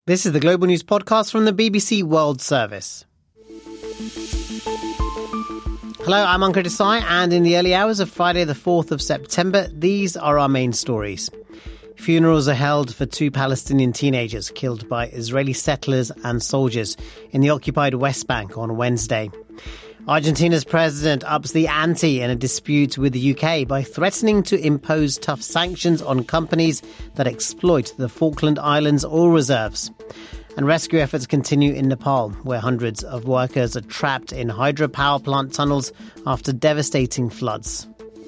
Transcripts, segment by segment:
This is the Global News Podcast from the BBC World Service. Hello, I'm Ankur Desai, and in the early hours of Friday the 4th of September, these are our main stories. Funerals are held for two Palestinian teenagers killed by Israeli settlers and soldiers in the occupied West Bank on Wednesday. Argentina's president ups the ante in a dispute with the UK by threatening to impose tough sanctions on companies that exploit the Falkland Islands oil reserves. And rescue efforts continue in Nepal, where hundreds of workers are trapped in hydropower plant tunnels after devastating floods.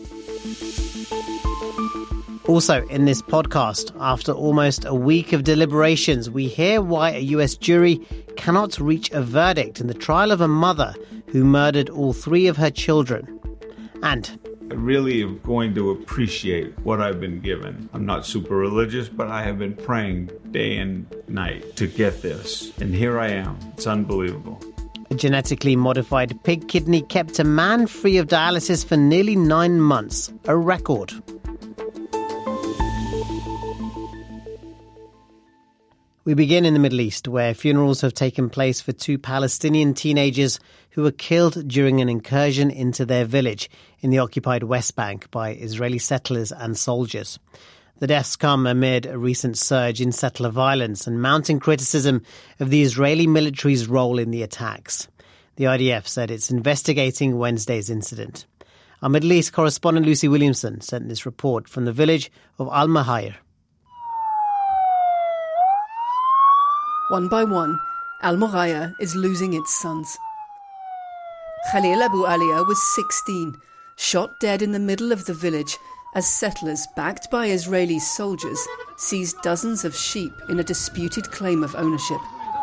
Also, in this podcast, after almost a week of deliberations, we hear why a US jury cannot reach a verdict in the trial of a mother who murdered all three of her children. And I really am going to appreciate what I've been given. I'm not super religious, but I have been praying day and night to get this. And here I am. It's unbelievable. A genetically modified pig kidney kept a man free of dialysis for nearly 9 months, a record. We begin in the Middle East, where funerals have taken place for two Palestinian teenagers who were killed during an incursion into their village in the occupied West Bank by Israeli settlers and soldiers. The deaths come amid a recent surge in settler violence and mounting criticism of the Israeli military's role in the attacks. The IDF said it's investigating Wednesday's incident. Our Middle East correspondent Lucy Williamson sent this report from the village of Al-Mahayr. One by one, Al-Mahayr is losing its sons. Khalil Abu Alia was 16, shot dead in the middle of the village as settlers, backed by Israeli soldiers, seized dozens of sheep in a disputed claim of ownership.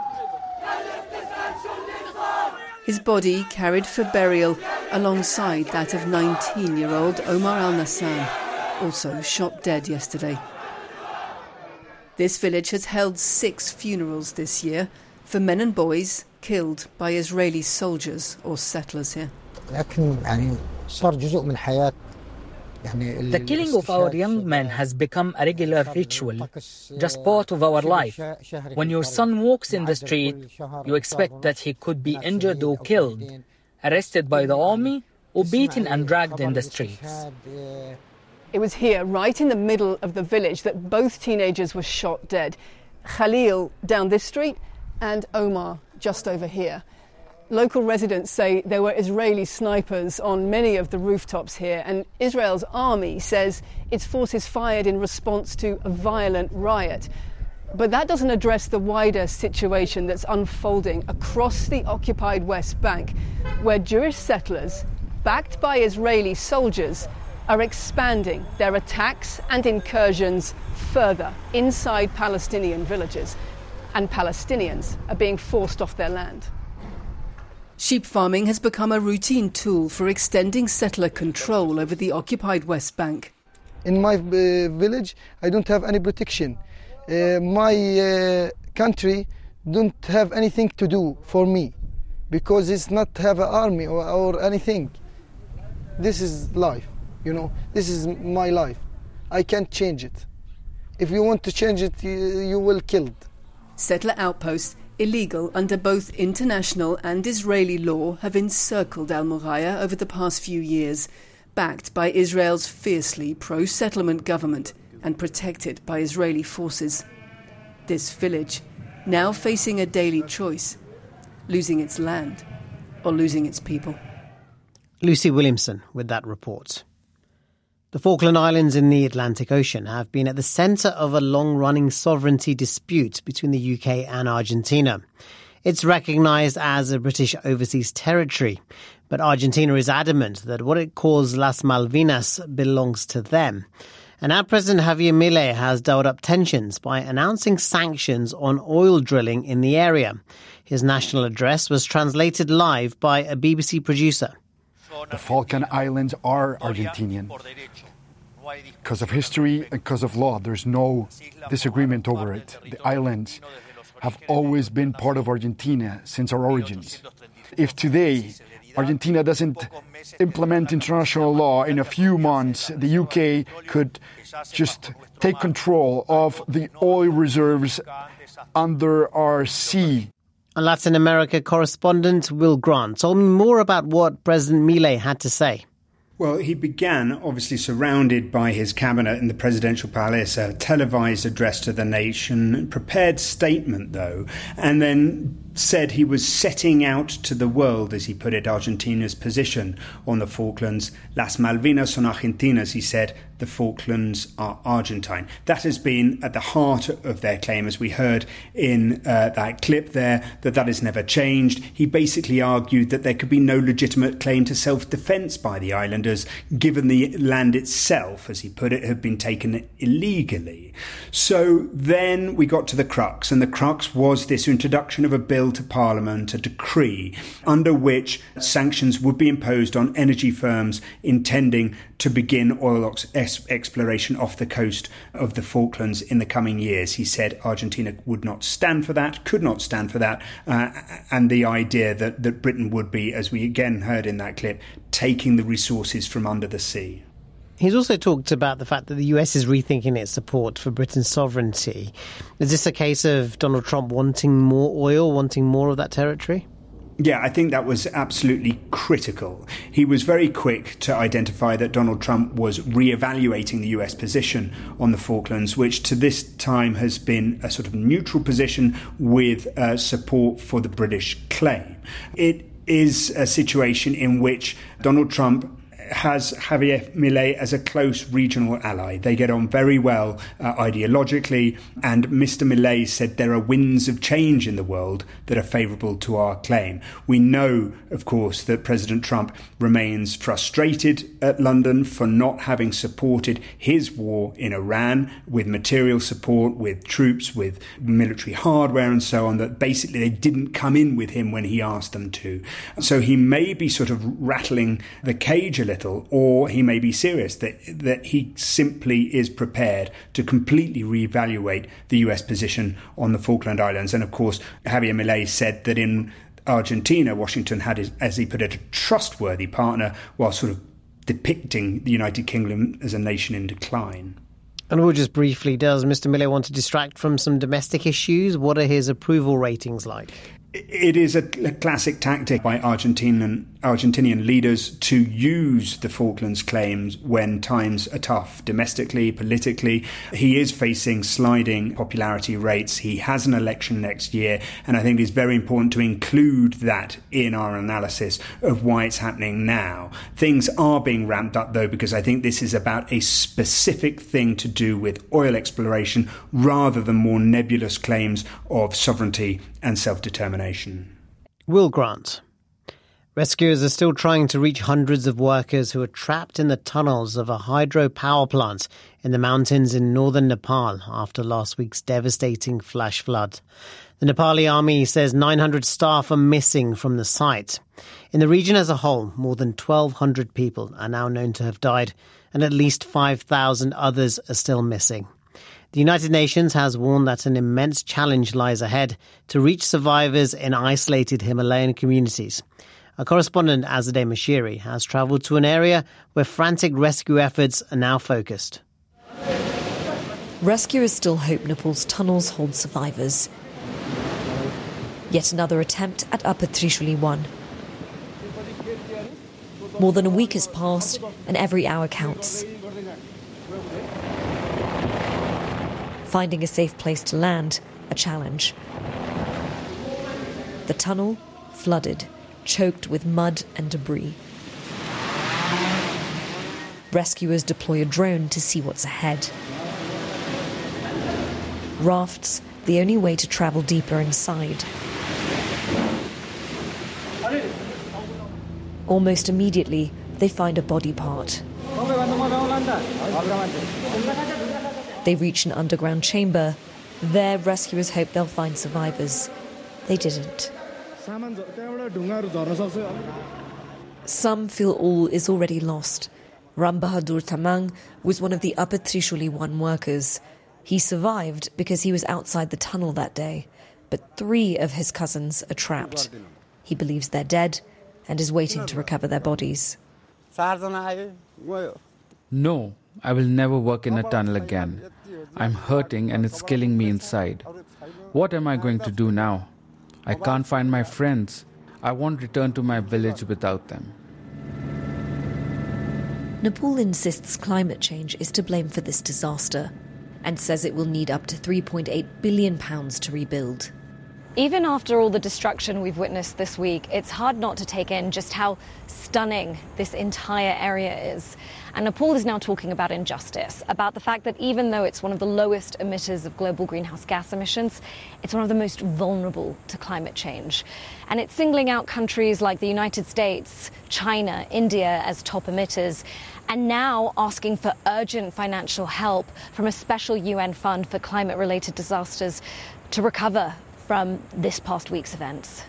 His body carried for burial alongside that of 19-year-old Omar al-Nassan, also shot dead yesterday. This village has held 6 funerals this year for men and boys killed by Israeli soldiers or settlers here. The killing of our young men has become a regular ritual, just part of our life. When your son walks in the street, you expect that he could be injured or killed, arrested by the army, or beaten and dragged in the streets. It was here, right in the middle of the village, that both teenagers were shot dead. Khalil down this street and Omar just over here. Local residents say there were Israeli snipers on many of the rooftops here, and Israel's army says its forces fired in response to a violent riot. But that doesn't address the wider situation that's unfolding across the occupied West Bank, where Jewish settlers, backed by Israeli soldiers, are expanding their attacks and incursions further inside Palestinian villages, and Palestinians are being forced off their land. Sheep farming has become a routine tool for extending settler control over the occupied West Bank. In my village, I don't have any protection. My country don't have anything to do for me because it's not have an army or anything. This is life. You know, this is my life. I can't change it. If you want to change it, you will kill it. Settler outposts, illegal under both international and Israeli law, have encircled Al-Mahayr over the past few years, backed by Israel's fiercely pro-settlement government and protected by Israeli forces. This village, now facing a daily choice, losing its land or losing its people. Lucy Williamson with that report. The Falkland Islands in the Atlantic Ocean have been at the centre of a long-running sovereignty dispute between the UK and Argentina. It's recognised as a British overseas territory, but Argentina is adamant that what it calls Las Malvinas belongs to them. And our President Javier Milei has dialed up tensions by announcing sanctions on oil drilling in the area. His national address was translated live by a BBC producer. The Falkland Islands are Argentinian. Because of history and because of law, there's no disagreement over it. The islands have always been part of Argentina since our origins. If today Argentina doesn't implement international law, in a few months the UK could just take control of the oil reserves under our sea. A Latin America correspondent, Will Grant, told me more about what President Milei had to say. Well, he began, obviously surrounded by his cabinet in the presidential palace, a televised address to the nation, prepared statement, though, and then said he was setting out to the world, as he put it, Argentina's position on the Falklands. Las Malvinas son Argentinas, he said, the Falklands are Argentine. That has been at the heart of their claim, as we heard in that clip there, that has never changed. He basically argued that there could be no legitimate claim to self-defence by the islanders, given the land itself, as he put it, had been taken illegally. So then we got to the crux, and the crux was this introduction of a bill to Parliament, a decree, under which sanctions would be imposed on energy firms intending to begin oil exploration off the coast of the Falklands in the coming years. He said Argentina would not stand for that, could not stand for that, and the idea that Britain would be, as we again heard in that clip, taking the resources from under the sea. He's also talked about the fact that the US is rethinking its support for Britain's sovereignty. Is this a case of Donald Trump wanting more oil, wanting more of that territory? Yeah, I think that was absolutely critical. He was very quick to identify that Donald Trump was re-evaluating the US position on the Falklands, which to this time has been a sort of neutral position with support for the British claim. It is a situation in which Donald Trump has Javier Milei as a close regional ally. They get on very well ideologically, and Mr. Milei said there are winds of change in the world that are favourable to our claim. We know, of course, that President Trump remains frustrated at London for not having supported his war in Iran with material support, with troops, with military hardware and so on, that basically they didn't come in with him when he asked them to. So he may be sort of rattling the cage a little, or he may be serious that he simply is prepared to completely reevaluate the US position on the Falkland Islands. And of course, Javier Milei said that in Argentina, Washington had, as he put it, a trustworthy partner, while sort of depicting the United Kingdom as a nation in decline. And we'll just briefly, does Mr. Milei want to distract from some domestic issues? What are his approval ratings like? It is a classic tactic by Argentinian leaders to use the Falklands claims when times are tough, domestically, politically. He is facing sliding popularity rates. He has an election next year, and I think it's very important to include that in our analysis of why it's happening now. Things are being ramped up, though, because I think this is about a specific thing to do with oil exploration rather than more nebulous claims of sovereignty and self-determination. Will Grant. Rescuers are still trying to reach hundreds of workers who are trapped in the tunnels of a hydropower plant in the mountains in northern Nepal after last week's devastating flash flood. The Nepali army says 900 staff are missing from the site. In the region as a whole, more than 1,200 people are now known to have died, and at least 5,000 others are still missing. The United Nations has warned that an immense challenge lies ahead to reach survivors in isolated Himalayan communities. Our correspondent Azadeh Mashiri has travelled to an area where frantic rescue efforts are now focused. Rescuers still hope Nepal's tunnels hold survivors. Yet another attempt at Upper Trishuli 1. More than a week has passed and every hour counts. Finding a safe place to land, a challenge. The tunnel, flooded, choked with mud and debris. Rescuers deploy a drone to see what's ahead. Rafts, the only way to travel deeper inside. Almost immediately, they find a body part. They reach an underground chamber. There, rescuers hope they'll find survivors. They didn't. Some feel all is already lost. Ram Bahadur Tamang was one of the Upper Trishuli 1 workers. He survived because he was outside the tunnel that day, but 3 of his cousins are trapped. He believes they're dead and is waiting to recover their bodies. No, I will never work in a tunnel again. I'm hurting and it's killing me inside. What am I going to do now? I can't find my friends. I won't return to my village without them. Nepal insists climate change is to blame for this disaster and says it will need up to £3.8 billion to rebuild. Even after all the destruction we've witnessed this week, it's hard not to take in just how stunning this entire area is. And Nepal is now talking about injustice, about the fact that even though it's one of the lowest emitters of global greenhouse gas emissions, it's one of the most vulnerable to climate change. And it's singling out countries like the United States, China, India as top emitters, and now asking for urgent financial help from a special UN fund for climate-related disasters to recover from this past week's events.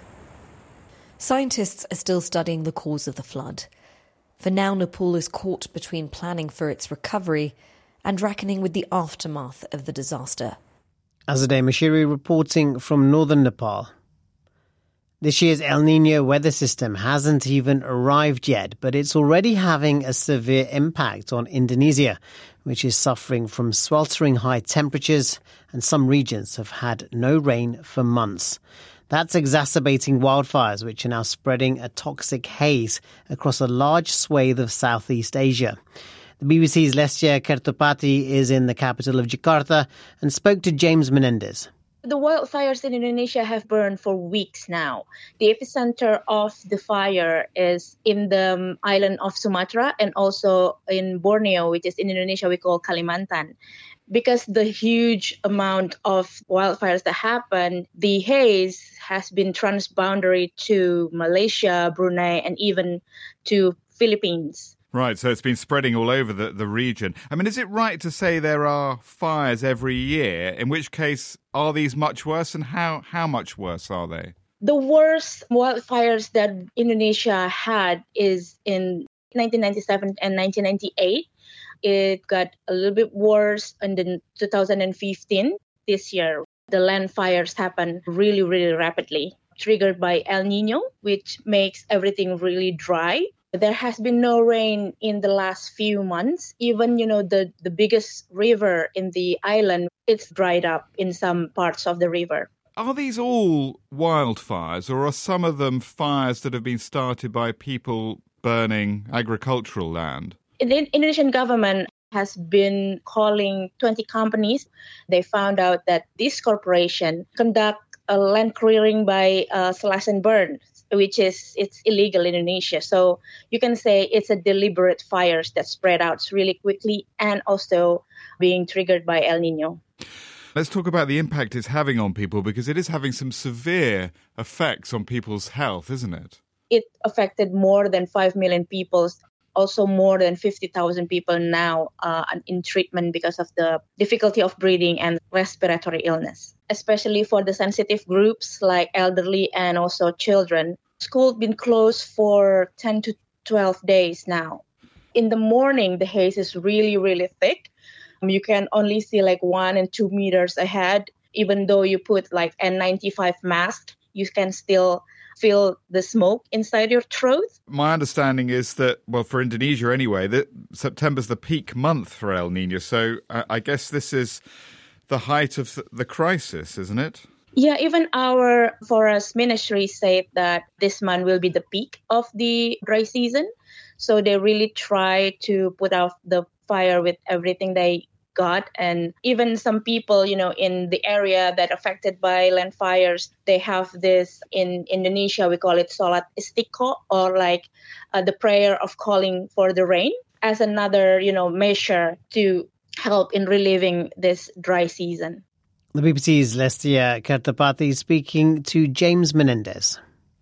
Scientists are still studying the cause of the flood. For now, Nepal is caught between planning for its recovery and reckoning with the aftermath of the disaster. Azadeh Mashiri reporting from northern Nepal. This year's El Niño weather system hasn't even arrived yet, but it's already having a severe impact on Indonesia, which is suffering from sweltering high temperatures, and some regions have had no rain for months. That's exacerbating wildfires, which are now spreading a toxic haze across a large swathe of Southeast Asia. The BBC's Lestia Kertopati is in the capital of Jakarta and spoke to James Menendez. The wildfires in Indonesia have burned for weeks now. The epicenter of the fire is in the island of Sumatra and also in Borneo, which is in Indonesia we call Kalimantan. Because the huge amount of wildfires that happen, the haze has been transboundary to Malaysia, Brunei, and even to Philippines. Right, so it's been spreading all over the region. I mean, is it right to say there are fires every year? In which case, are these much worse, and how much worse are they? The worst wildfires that Indonesia had is in 1997 and 1998. It got a little bit worse in 2015. This year, the land fires happen really, really rapidly, triggered by El Niño, which makes everything really dry. There has been no rain in the last few months. Even, the biggest river in the island, it's dried up in some parts of the river. Are these all wildfires, or are some of them fires that have been started by people burning agricultural land? The Indonesian government has been calling 20 companies. They found out that this corporation conduct a land clearing by slash and burn, which is it's illegal in Indonesia. So you can say it's a deliberate fires that spread out really quickly and also being triggered by El Niño. Let's talk about the impact it's having on people, because it is having some severe effects on people's health, isn't it? It affected more than 5 million people. Also more than 50,000 people now in treatment because of the difficulty of breathing and respiratory illness, especially for the sensitive groups like elderly and also children. School been closed for 10 to 12 days now. In the morning, the haze is really, really thick. You can only see like 1 and 2 meters ahead. Even though you put like N95 mask, you can still feel the smoke inside your throat. My understanding is that, well, for Indonesia anyway, that September's the peak month for El Niño. So I guess this is the height of the crisis, isn't it? Yeah, even our forest ministry said that this month will be the peak of the dry season. So they really try to put out the fire with everything they got. And even some people, in the area that affected by land fires, they have this in Indonesia, we call it Salat Istiqo, or like the prayer of calling for the rain as another, measure to help in relieving this dry season. The BBC's Lestia Kertopati speaking to James Menendez.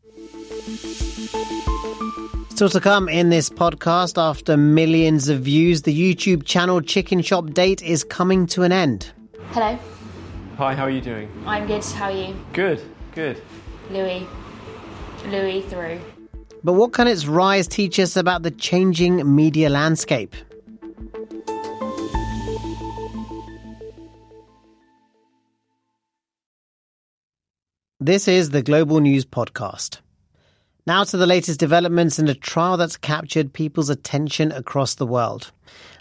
Still to come in this podcast, after millions of views, the YouTube channel Chicken Shop Date is coming to an end. Hello. Hi, how are you doing? I'm good, how are you? Good. Louis through. But what can its rise teach us about the changing media landscape? This is the Global News Podcast. Now to the latest developments in a trial that's captured people's attention across the world.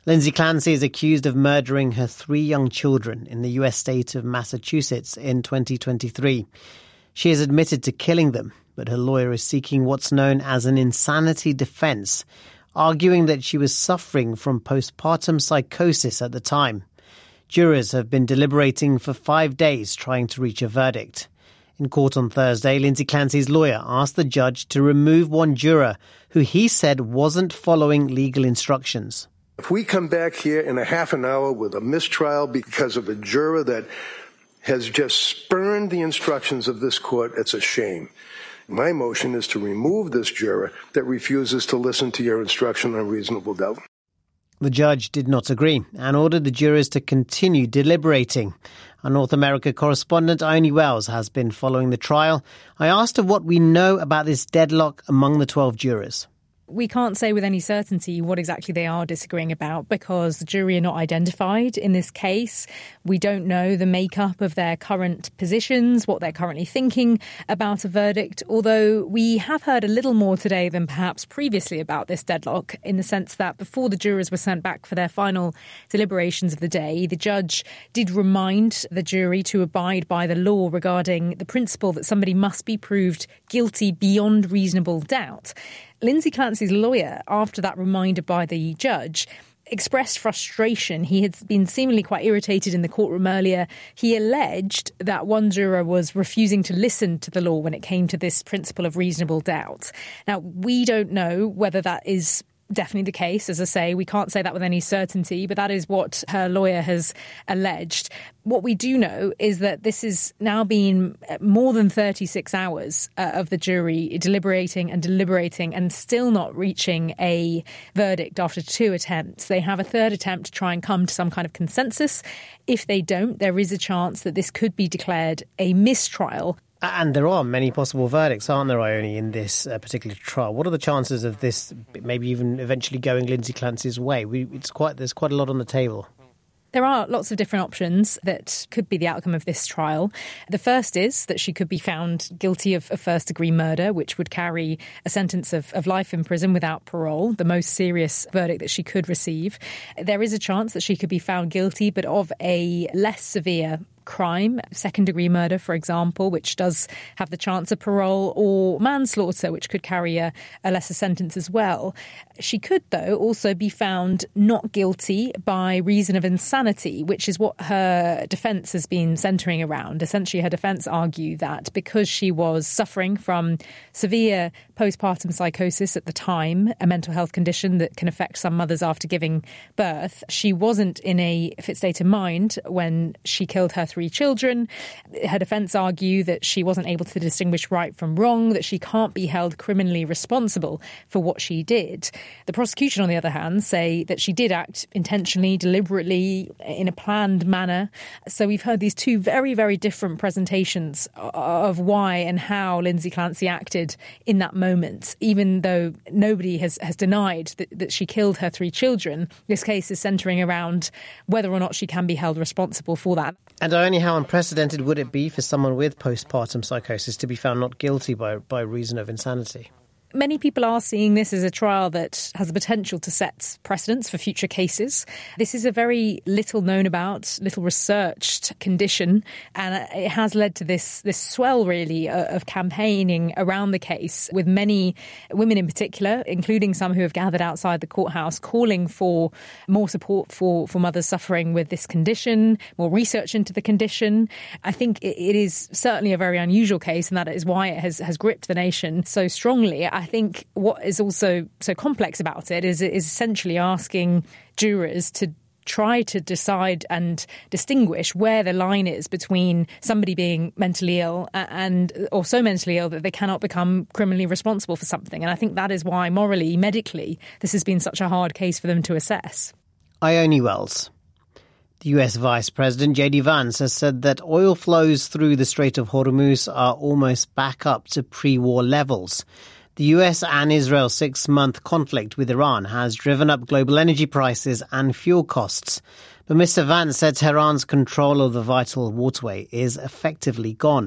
Lindsay Clancy is accused of murdering her 3 young children in the US state of Massachusetts in 2023. She has admitted to killing them, but her lawyer is seeking what's known as an insanity defense, arguing that she was suffering from postpartum psychosis at the time. Jurors have been deliberating for 5 days trying to reach a verdict. In court on Thursday, Lindsay Clancy's lawyer asked the judge to remove one juror who he said wasn't following legal instructions. If we come back here in a half an hour with a mistrial because of a juror that has just spurned the instructions of this court, it's a shame. My motion is to remove this juror that refuses to listen to your instruction on reasonable doubt. The judge did not agree and ordered the jurors to continue deliberating. Our North America correspondent Ione Wells has been following the trial. I asked her what we know about this deadlock among the 12 jurors. We can't say with any certainty what exactly they are disagreeing about because the jury are not identified in this case. We don't know the makeup of their current positions, what they're currently thinking about a verdict, although we have heard a little more today than perhaps previously about this deadlock, in the sense that before the jurors were sent back for their final deliberations of the day, the judge did remind the jury to abide by the law regarding the principle that somebody must be proved guilty beyond reasonable doubt. Lindsay Clancy's lawyer, after that reminder by the judge, expressed frustration. He had been seemingly quite irritated in the courtroom earlier. He alleged that one juror was refusing to listen to the law when it came to this principle of reasonable doubt. Now, we don't know whether that is definitely the case. As I say, we can't say that with any certainty, but that is what her lawyer has alleged. What we do know is that this has now been more than 36 hours of the jury deliberating and still not reaching a verdict after 2 attempts. They have a 3rd attempt to try and come to some kind of consensus. If they don't, there is a chance that this could be declared a mistrial. And there are many possible verdicts, aren't there, Ione, in this particular trial? What are the chances of this maybe even eventually going Lindsay Clancy's way? There's quite a lot on the table. There are lots of different options that could be the outcome of this trial. The first is that she could be found guilty of first-degree murder, which would carry a sentence of life in prison without parole, the most serious verdict that she could receive. There is a chance that she could be found guilty, but of a less severe crime, second-degree murder, for example, which does have the chance of parole, or manslaughter, which could carry a lesser sentence as well. She could, though, also be found not guilty by reason of insanity, which is what her defence has been centring around. Essentially, her defence argued that because she was suffering from severe postpartum psychosis at the time, a mental health condition that can affect some mothers after giving birth, she wasn't in a fit state of mind when she killed her 3 children. Her defence argue that she wasn't able to distinguish right from wrong, that she can't be held criminally responsible for what she did. The prosecution, on the other hand, say that she did act intentionally, deliberately, in a planned manner. So we've heard these 2 very, very different presentations of why and how Lindsay Clancy acted in that moment. Even though nobody has denied that she killed her 3 children, this case is centering around whether or not she can be held responsible for that. And only how unprecedented would it be for someone with postpartum psychosis to be found not guilty by reason of insanity? Many people are seeing this as a trial that has the potential to set precedents for future cases. This is a very little known about, little researched condition, and it has led to this swell, really, of campaigning around the case, with many women in particular, including some who have gathered outside the courthouse, calling for more support for mothers suffering with this condition, more research into the condition. I think it is certainly a very unusual case, and that is why it has gripped the nation so strongly. I think what is also so complex about it is essentially asking jurors to try to decide and distinguish where the line is between somebody being mentally ill or so mentally ill that they cannot become criminally responsible for something. And I think that is why morally, medically, this has been such a hard case for them to assess. Ione Wells. The US Vice President J.D. Vance has said that oil flows through the Strait of Hormuz are almost back up to pre-war levels. The US and Israel's 6-month conflict with Iran has driven up global energy prices and fuel costs. But Mr. Vance said Tehran's control of the vital waterway is effectively gone.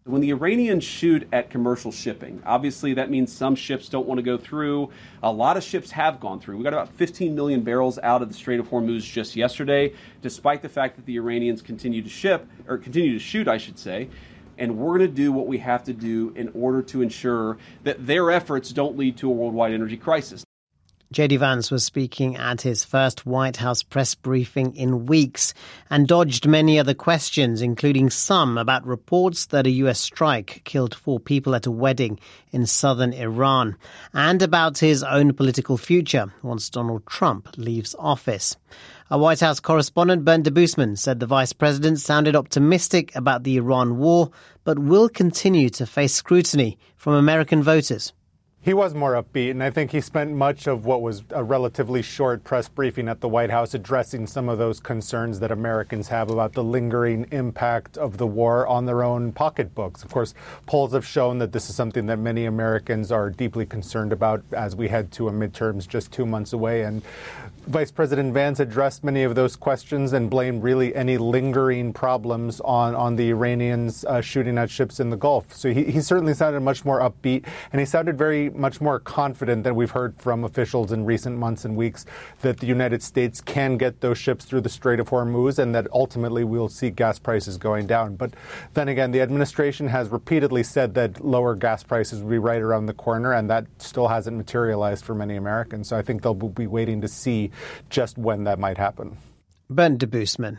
When the Iranians shoot at commercial shipping, obviously that means some ships don't want to go through. A lot of ships have gone through. We got about 15 million barrels out of the Strait of Hormuz just yesterday, despite the fact that the Iranians continue to shoot, I should say. And we're going to do what we have to do in order to ensure that their efforts don't lead to a worldwide energy crisis. J.D. Vance was speaking at his first White House press briefing in weeks and dodged many other questions, including some about reports that a U.S. strike killed 4 people at a wedding in southern Iran, and about his own political future once Donald Trump leaves office. Our White House correspondent Bernd Debusmann said the vice president sounded optimistic about the Iran war, but will continue to face scrutiny from American voters. He was more upbeat, and I think he spent much of what was a relatively short press briefing at the White House addressing some of those concerns that Americans have about the lingering impact of the war on their own pocketbooks. Of course, polls have shown that this is something that many Americans are deeply concerned about as we head to a midterms just 2 months away. And Vice President Vance addressed many of those questions and blamed really any lingering problems on the Iranians shooting at ships in the Gulf. So he certainly sounded much more upbeat, and he sounded very much more confident than we've heard from officials in recent months and weeks that the United States can get those ships through the Strait of Hormuz and that ultimately we'll see gas prices going down. But then again, the administration has repeatedly said that lower gas prices will be right around the corner, and that still hasn't materialized for many Americans. So I think they'll be waiting to see just when that might happen. Bernd Debusmann.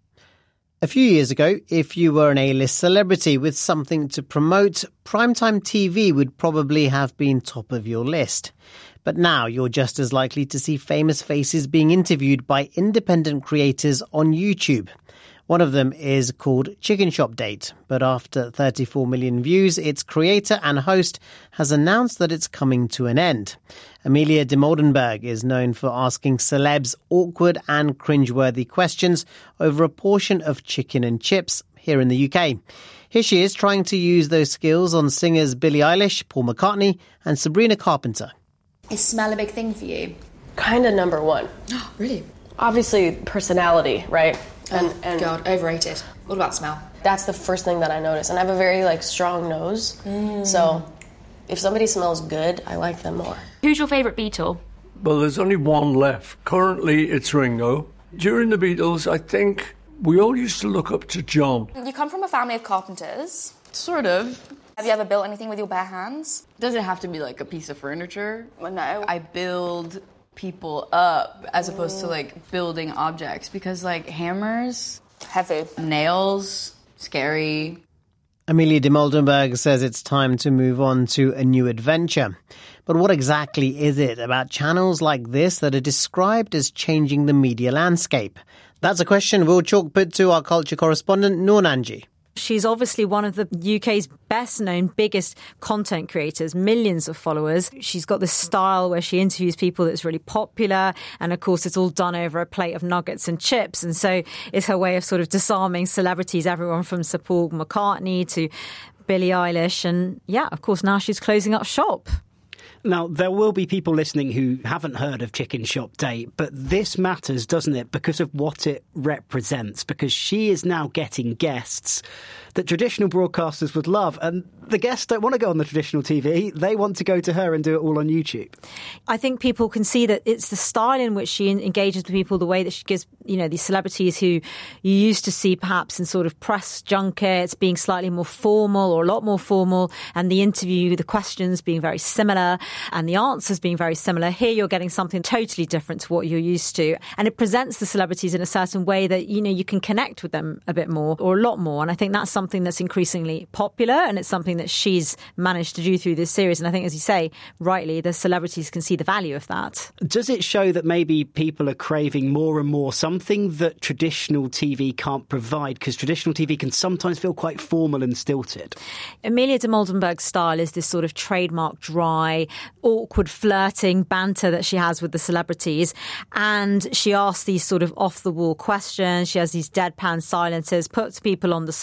A few years ago, if you were an A-list celebrity with something to promote, primetime TV would probably have been top of your list. But now you're just as likely to see famous faces being interviewed by independent creators on YouTube. One of them is called Chicken Shop Date, but after 34 million views, its creator and host has announced that it's coming to an end. Amelia de Moldenberg is known for asking celebs awkward and cringeworthy questions over a portion of chicken and chips here in the UK. Here she is trying to use those skills on singers Billie Eilish, Paul McCartney and Sabrina Carpenter. Is smell a big thing for you? Kind of number one. Really? Obviously, personality, right? And God, overrated. What about smell? That's the first thing that I notice. And I have a very, strong nose. So if somebody smells good, I like them more. Who's your favourite Beatle? Well, there's only one left. Currently, it's Ringo. During the Beatles, I think we all used to look up to John. You come from a family of carpenters. Sort of. Have you ever built anything with your bare hands? Does it have to be like a piece of furniture? Well, no. I build people up as opposed to building objects because hammers, heavy, nails, scary. Amelia de Moldenberg says it's time to move on to a new adventure. But what exactly is it about channels like this that are described as changing the media landscape? That's a question Will Chalk put to our culture correspondent Noor Nanji. She's obviously one of the UK's best-known, biggest content creators, millions of followers. She's got this style where she interviews people that's really popular. And, of course, it's all done over a plate of nuggets and chips. And so it's her way of sort of disarming celebrities, everyone from Sir Paul McCartney to Billie Eilish. And, of course, now she's closing up shop. Now, there will be people listening who haven't heard of Chicken Shop Date, but this matters, doesn't it, because of what it represents, because she is now getting guests that traditional broadcasters would love, and the guests don't want to go on the traditional TV, they want to go to her and do it all on YouTube. I think people can see that it's the style in which she engages with people, the way that she gives, these celebrities who you used to see perhaps in sort of press junkets being slightly more formal or a lot more formal, and the interview, the questions being very similar, and the answers being very similar. Here you're getting something totally different to what you're used to. And it presents the celebrities in a certain way that, you can connect with them a bit more or a lot more. And I think that's something that's increasingly popular, and it's something that she's managed to do through this series. And I think, as you say, rightly, the celebrities can see the value of that. Does it show that maybe people are craving more and more something that traditional TV can't provide? Because traditional TV can sometimes feel quite formal and stilted. Amelia de Moldenberg's style is this sort of trademark dry, awkward flirting banter that she has with the celebrities, and she asks these sort of off-the-wall questions. She has these deadpan silences, puts people on the spot,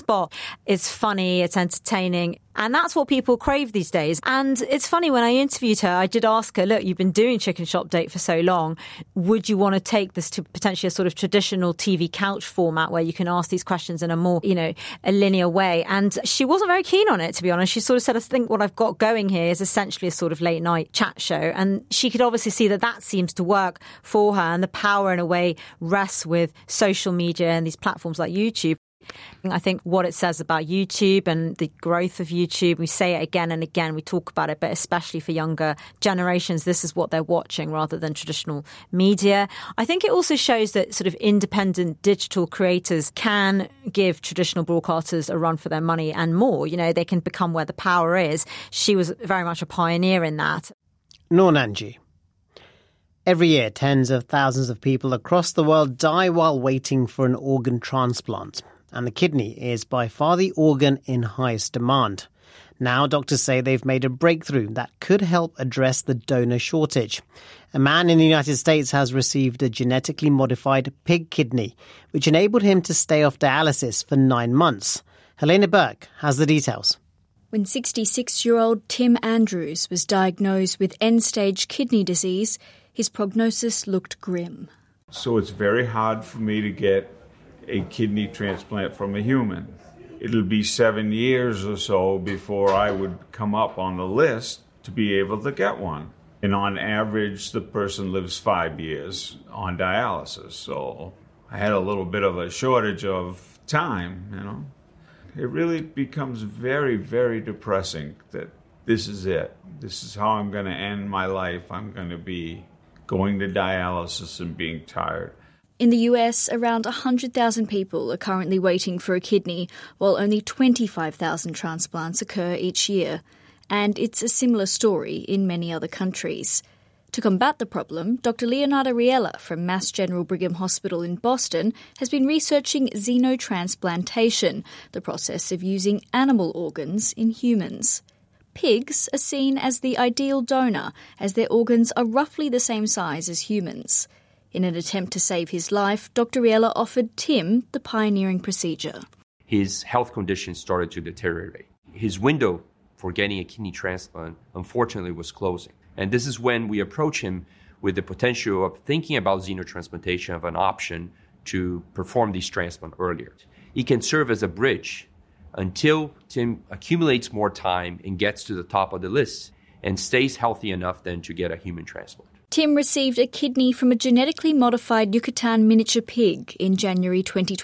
It's funny, it's entertaining. And that's what people crave these days. And it's funny, when I interviewed her, I did ask her, look, you've been doing Chicken Shop Date for so long. Would you want to take this to potentially a sort of traditional TV couch format where you can ask these questions in a more, a linear way? And she wasn't very keen on it, to be honest. She sort of said, I think what I've got going here is essentially a sort of late night chat show. And she could obviously see that seems to work for her. And the power, in a way, rests with social media and these platforms like YouTube. I think what it says about YouTube and the growth of YouTube, we say it again and again, we talk about it, but especially for younger generations, this is what they're watching rather than traditional media. I think it also shows that sort of independent digital creators can give traditional broadcasters a run for their money and more. They can become where the power is. She was very much a pioneer in that. Noor Nanji. Every year, tens of thousands of people across the world die while waiting for an organ transplant. And the kidney is by far the organ in highest demand. Now, doctors say they've made a breakthrough that could help address the donor shortage. A man in the United States has received a genetically modified pig kidney, which enabled him to stay off dialysis for 9 months. Helena Burke has the details. When 66-year-old Tim Andrews was diagnosed with end-stage kidney disease, his prognosis looked grim. So it's very hard for me to get a kidney transplant from a human. It'll be 7 years or so before I would come up on the list to be able to get one. And on average, the person lives 5 years on dialysis. So I had a little bit of a shortage of time, It really becomes very, very depressing that this is it. This is how I'm going to end my life. I'm going to be going to dialysis and being tired. In the US, around 100,000 people are currently waiting for a kidney, while only 25,000 transplants occur each year. And it's a similar story in many other countries. To combat the problem, Dr. Leonardo Riella from Mass General Brigham Hospital in Boston has been researching xenotransplantation, the process of using animal organs in humans. Pigs are seen as the ideal donor, as their organs are roughly the same size as humans. In an attempt to save his life, Dr. Riella offered Tim the pioneering procedure. His health condition started to deteriorate. His window for getting a kidney transplant, unfortunately, was closing. And this is when we approach him with the potential of thinking about xenotransplantation of an option to perform this transplant earlier. It can serve as a bridge until Tim accumulates more time and gets to the top of the list and stays healthy enough then to get a human transplant. Tim received a kidney from a genetically modified Yucatan miniature pig in January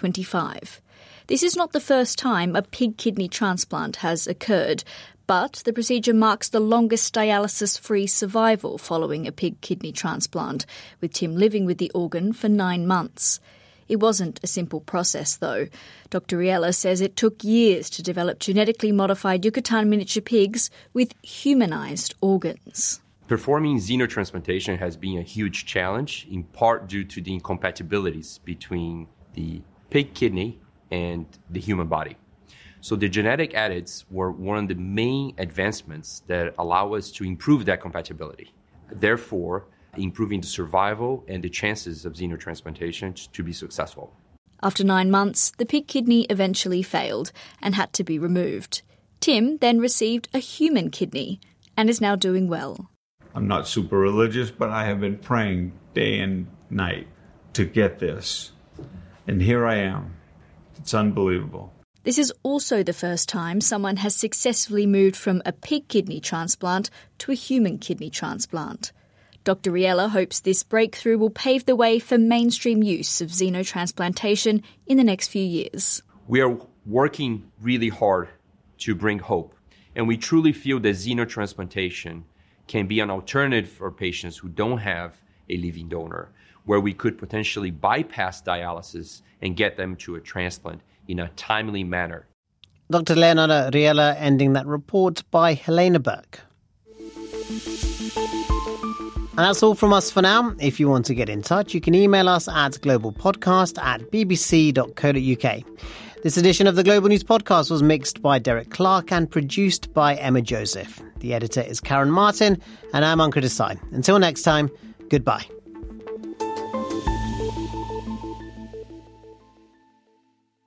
2025. This is not the first time a pig kidney transplant has occurred, but the procedure marks the longest dialysis-free survival following a pig kidney transplant, with Tim living with the organ for 9 months. It wasn't a simple process, though. Dr. Riella says it took years to develop genetically modified Yucatan miniature pigs with humanized organs. Performing xenotransplantation has been a huge challenge, in part due to the incompatibilities between the pig kidney and the human body. So the genetic edits were one of the main advancements that allow us to improve that compatibility, therefore improving the survival and the chances of xenotransplantation to be successful. After 9 months, the pig kidney eventually failed and had to be removed. Tim then received a human kidney and is now doing well. I'm not super religious, but I have been praying day and night to get this. And here I am. It's unbelievable. This is also the first time someone has successfully moved from a pig kidney transplant to a human kidney transplant. Dr. Riella hopes this breakthrough will pave the way for mainstream use of xenotransplantation in the next few years. We are working really hard to bring hope, and we truly feel that xenotransplantation can be an alternative for patients who don't have a living donor, where we could potentially bypass dialysis and get them to a transplant in a timely manner. Dr. Leonardo Riella ending that report by Helena Burke. And that's all from us for now. If you want to get in touch, you can email us at globalpodcast@bbc.co.uk. This edition of the Global News Podcast was mixed by Derek Clark and produced by Emma Joseph. The editor is Karen Martin, and I'm Ankur Desai. Until next time, goodbye.